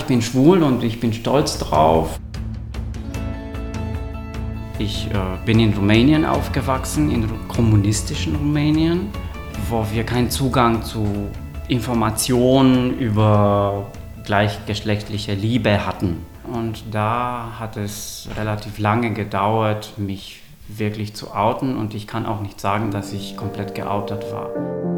bin schwul und ich bin stolz drauf. Ich bin in Rumänien aufgewachsen, in kommunistischen Rumänien, wo wir keinen Zugang zu Informationen über gleichgeschlechtliche Liebe hatten. Und da hat es relativ lange gedauert, mich wirklich zu outen, und ich kann auch nicht sagen, dass ich komplett geoutet war.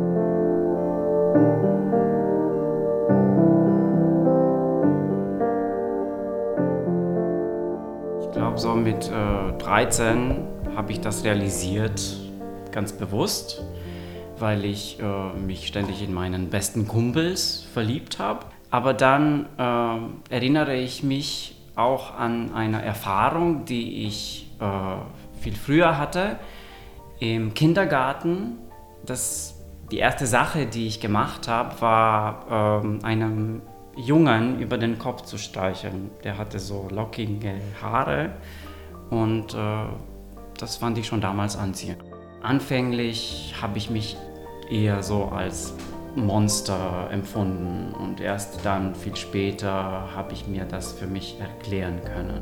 Ich glaube, so mit 13 habe ich das realisiert, ganz bewusst, weil ich mich ständig in meinen besten Kumpels verliebt habe. Aber dann erinnere ich mich auch an eine Erfahrung, die ich viel früher hatte, im Kindergarten. Die erste Sache, die ich gemacht habe, war einem Jungen über den Kopf zu streicheln. Der hatte so lockige Haare und das fand ich schon damals anziehend. Anfänglich habe ich mich eher so als Monster empfunden und erst dann, viel später, habe ich mir das für mich erklären können.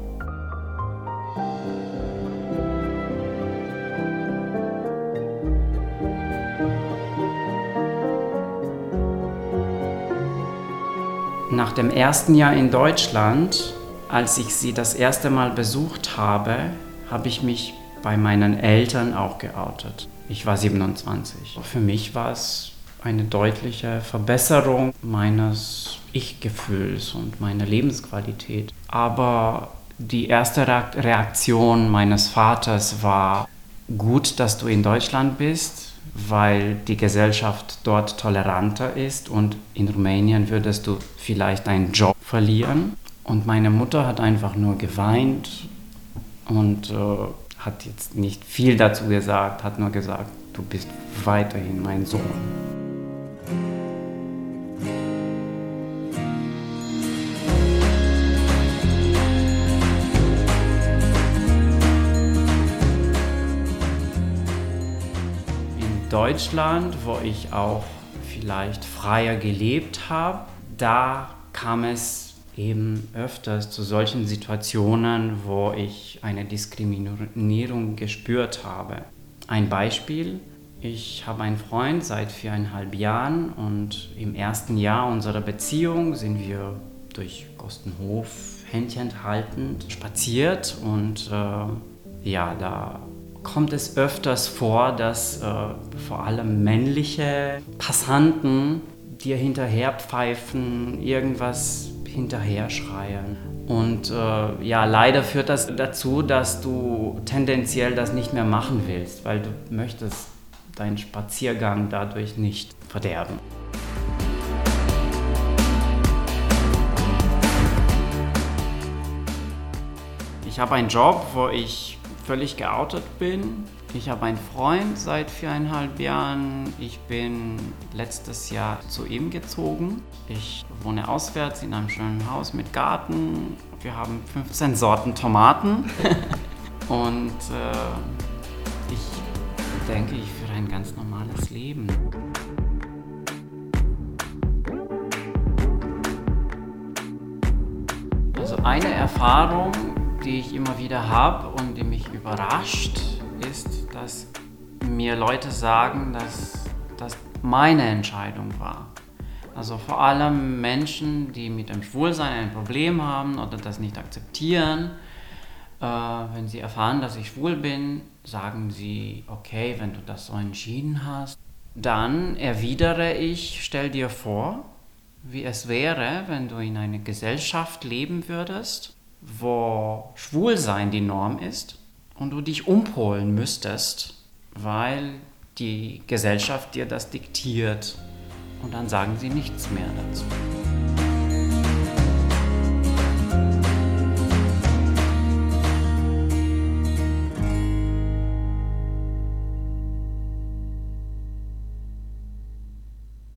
Nach dem ersten Jahr in Deutschland, als ich sie das erste Mal besucht habe, habe ich mich bei meinen Eltern auch geoutet. Ich war 27. Für mich war es eine deutliche Verbesserung meines Ich-Gefühls und meiner Lebensqualität. Aber die erste Reaktion meines Vaters war: gut, dass du in Deutschland bist, weil die Gesellschaft dort toleranter ist und in Rumänien würdest du vielleicht deinen Job verlieren. Und meine Mutter hat einfach nur geweint und hat jetzt nicht viel dazu gesagt, hat nur gesagt: du bist weiterhin mein Sohn. In Deutschland, wo ich auch vielleicht freier gelebt habe, da kam es eben öfters zu solchen Situationen, wo ich eine Diskriminierung gespürt habe. Ein Beispiel: ich habe einen Freund seit 4,5 Jahren und im ersten Jahr unserer Beziehung sind wir durch Gostenhof Händchen haltend spaziert und da kommt es öfters vor, dass vor allem männliche Passanten dir hinterher pfeifen, irgendwas hinterher schreien. Und leider führt das dazu, dass du tendenziell das nicht mehr machen willst, weil du möchtest deinen Spaziergang dadurch nicht verderben. Ich habe einen Job, wo ich völlig geoutet bin. Ich habe einen Freund seit 4,5 Jahren. Ich bin letztes Jahr zu ihm gezogen. Ich wohne auswärts in einem schönen Haus mit Garten. Wir haben 15 Sorten Tomaten. Und ich denke, ich führe ein ganz normales Leben. Also eine Erfahrung, die ich immer wieder habe und die mich überrascht, ist, dass mir Leute sagen, dass das meine Entscheidung war. Also vor allem Menschen, die mit dem Schwulsein ein Problem haben oder das nicht akzeptieren. Wenn sie erfahren, dass ich schwul bin, sagen sie: okay, wenn du das so entschieden hast. Dann erwidere ich: stell dir vor, wie es wäre, wenn du in einer Gesellschaft leben würdest, wo Schwulsein die Norm ist und du dich umpolen müsstest, weil die Gesellschaft dir das diktiert. Und dann sagen sie nichts mehr dazu.